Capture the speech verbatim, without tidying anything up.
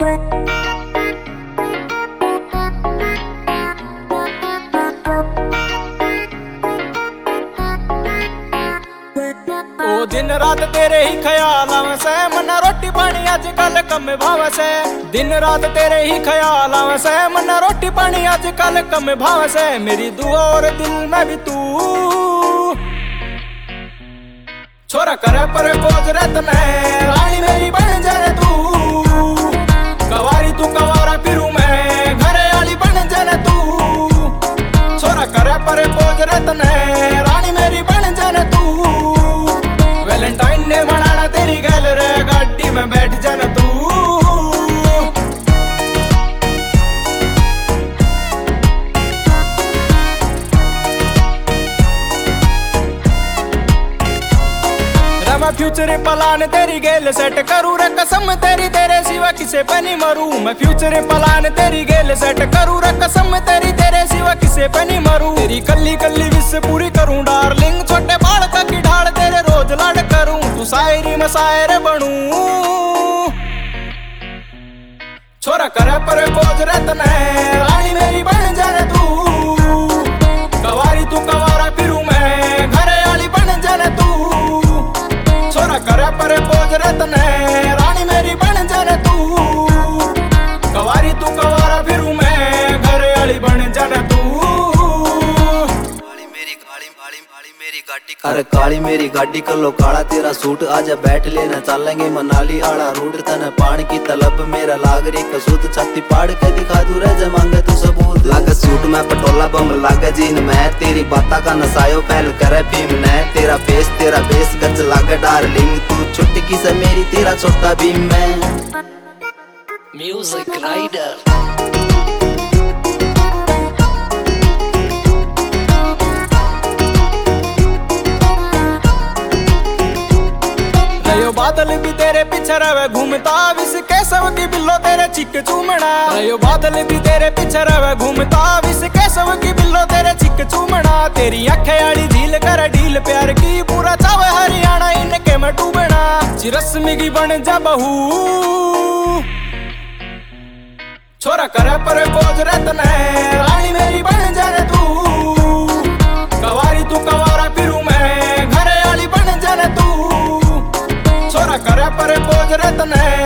ओ दिन रात तेरे ही ख्याल आवे से, मना रोटी पानी आजकल कम भाव से। दिन रात तेरे ही ख्याल आवे से, मना रोटी पानी आजकल कम भाव से। मेरी दुआ और दिल में भी तू छोरा करे पर बोझ रतन रानी मेरी बन जाए तू। कवारी तू कवारा फिरू मैं घरे वाली बन जाए तू। छोरा करे पर बोझ रतन रानी मेरी बन जाए तू। वैलेंटाइन ने बनाना तेरी गैल रे गाड़ी में बैठ जाना तू। मैं फ्यूचर प्लान तेरी गेल सेट करूँ रे कसम तेरी तेरे सिवा किसे पे नहीं मरूं। मैं फ्यूचर प्लान तेरी गेल सेट करूँ रे कसम तेरी तेरे सिवा किसे पे नहीं मरूं। तेरी कल्ली कल्ली विश पूरी करूं डार्लिंग, छोटे बाल का की ढाल तेरे रोज लाड करूं। तू शायरी में शायर बनूं, छोरा करे पर बोझ रतन रानी मेरी बन जाए तू। कवारी तू कवारा फिरू मैं घरे वाली बन जाए तू। छोरा करे पर बोझ रतन रानी मेरी बन जाए तू। कवारी तू कवारा फिरू मैं घरे वाली बन जाए तू। अरे काली मेरी गाड़ी कलो काला तेरा सूट, आजा बैठ लेना चलेंगे मनाली आला रूट। तने पानी की तलब मेरा लाग रही कसूत, छाती पाड़ के दिखा दू रे मांगे तू सबूत। लागे सूट में पटोला बम लागे जीन में, तेरी बाता का नसायो पहल करे भीम ने। तेरा फेस तेरा बेस गच लागे डार्लिंग, तू छुटकी से मेरी तेरा छोटा भीम में। म्यूजिक राइडर बादल भी तेरे पीछे रहे घूमता, विस केसव की बिल्लो तेरे चिक चूमना। रयो बादल भी तेरे पीछे रहे घूमता, विस केसव की बिल्लो तेरे चिक चूमना। तेरी अखे आड़ी झील कर ढील प्यार की, पूरा चावे हरियाणा इनके में डूबना। चिरस्मी की बन जा बहू, छोरा करे पर बोझ रतन रानी मेरी बन जाए तू। कवारी तू कवारा फिरू मैं घरे वाली बन जाए तू। छोरा करे पर बोझ रतन